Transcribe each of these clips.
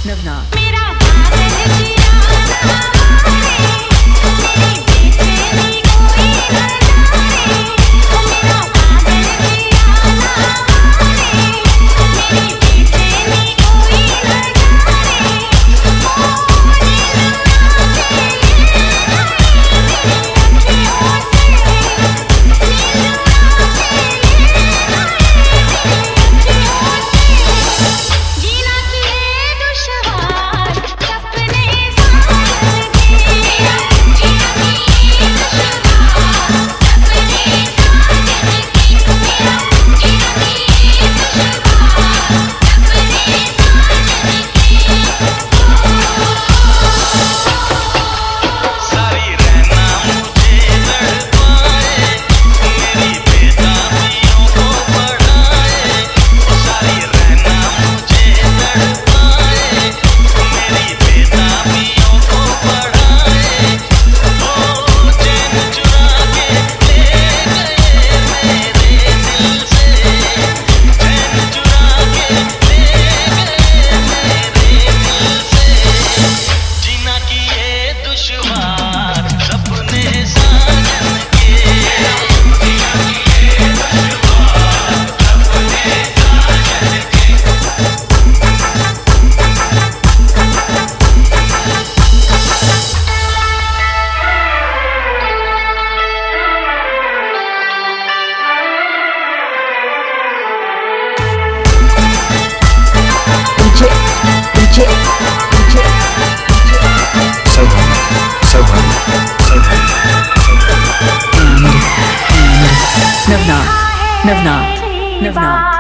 नवनाथ मेरा पागल जिया मेरी बेचैनी कोई न जाने मेरा पागल जिया मेरी बेचैनी कोई न जाने जीना किए दुश्वार सपने नवनाथ नवनाथ नवनाथ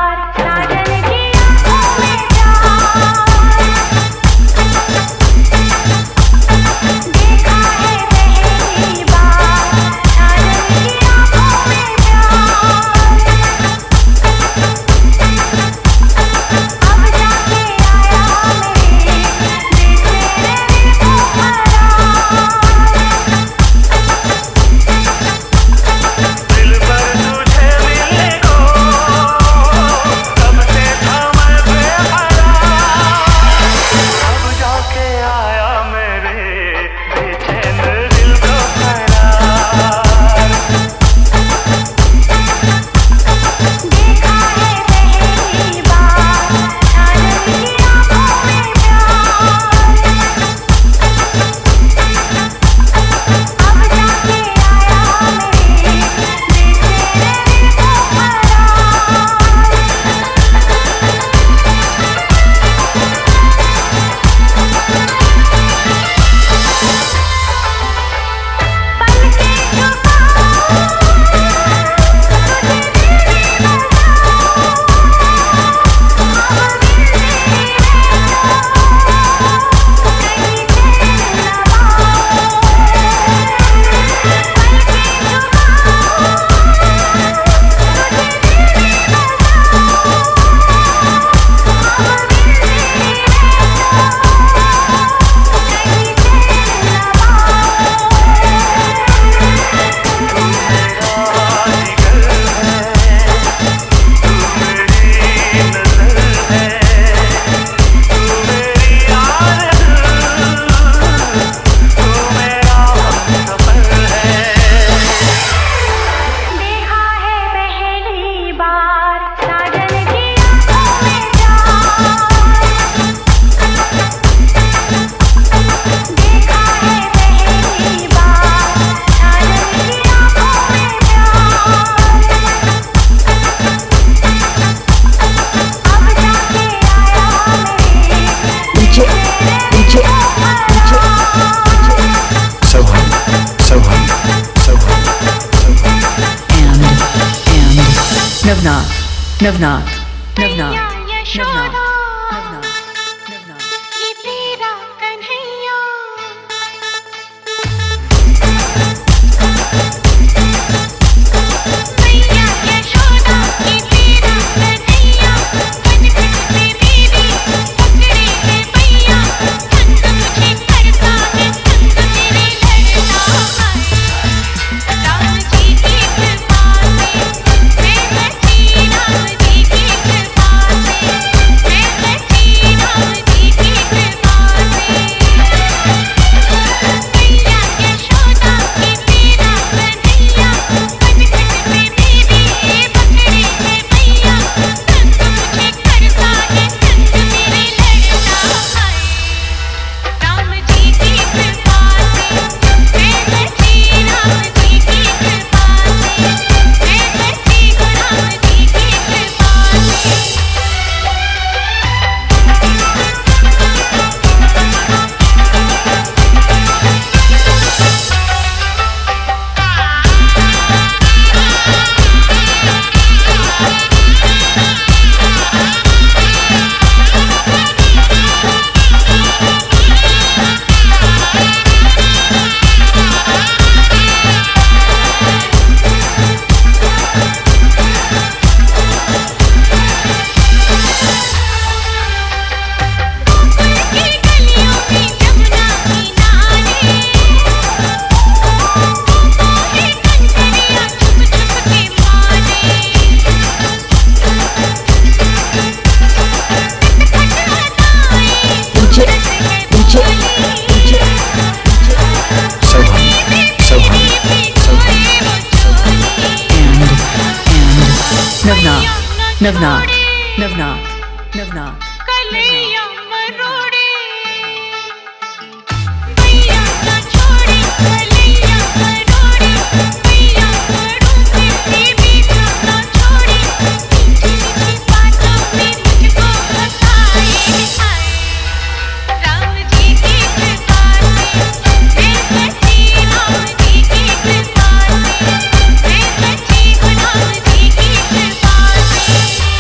नवनाथ नवनाथ नवनाथ नवनाथ नवनाथ नवनाथ ये तेरा कन्हैया मैया यशोदा ये तेरा कन्हैया कनखट में मेरी पकड़े है मैया संग मुझे करता है संग तेरे लड़ता है राम जी की कृपा से मैं बची राम जी की कृपा से मैं Navnath, Navnath, Navnath. कलैया मरोड़े भैया ना छोड़े कलैया मरोड़े भैया मरों पे भी ना छोड़े मीठी मीठी बातों में मुझको फंसाए हाय राम जी की कृपा से मैं बची राम जी की कृपा से मैं बची हूँ राम जी की कृपा से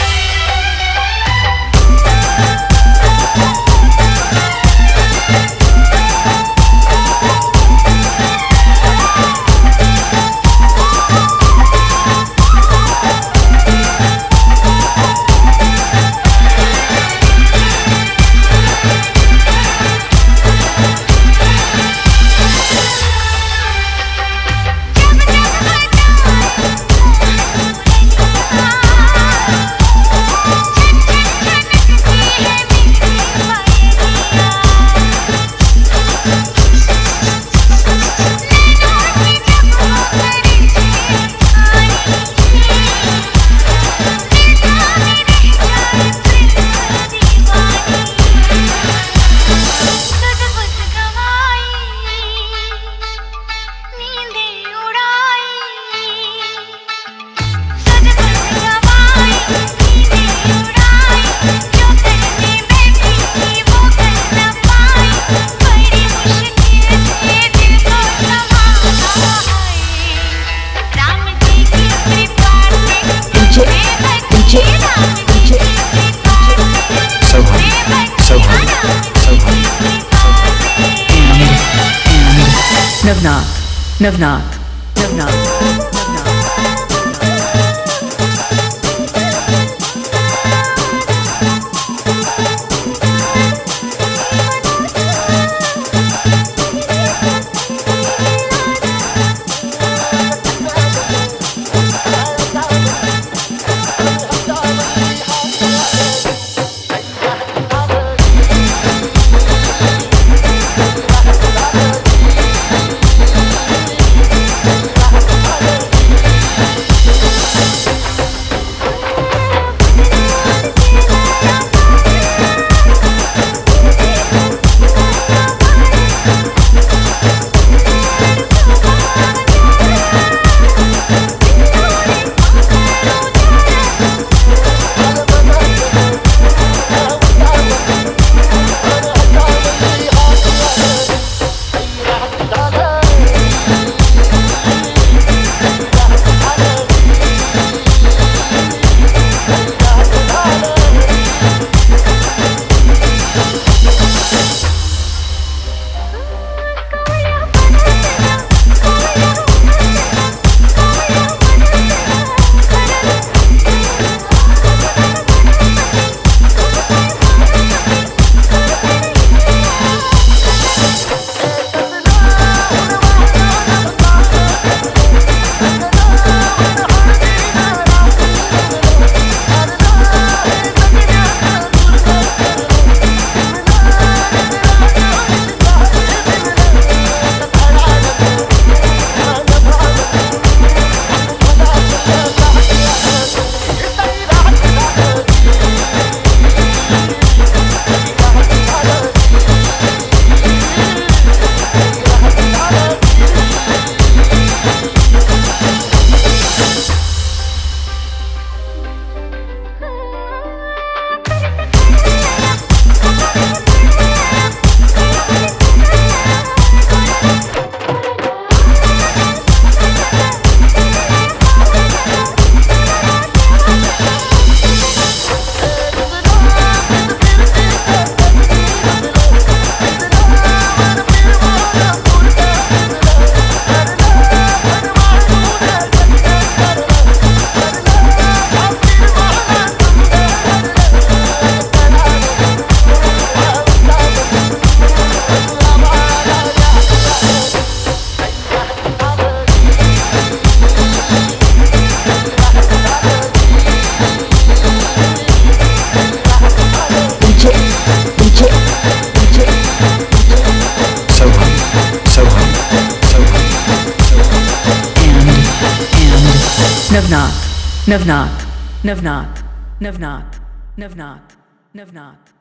Navnath, Navnath, Navnath, Navnath. Navnath, Navnath, Navnath, Navnath Navnath Navnath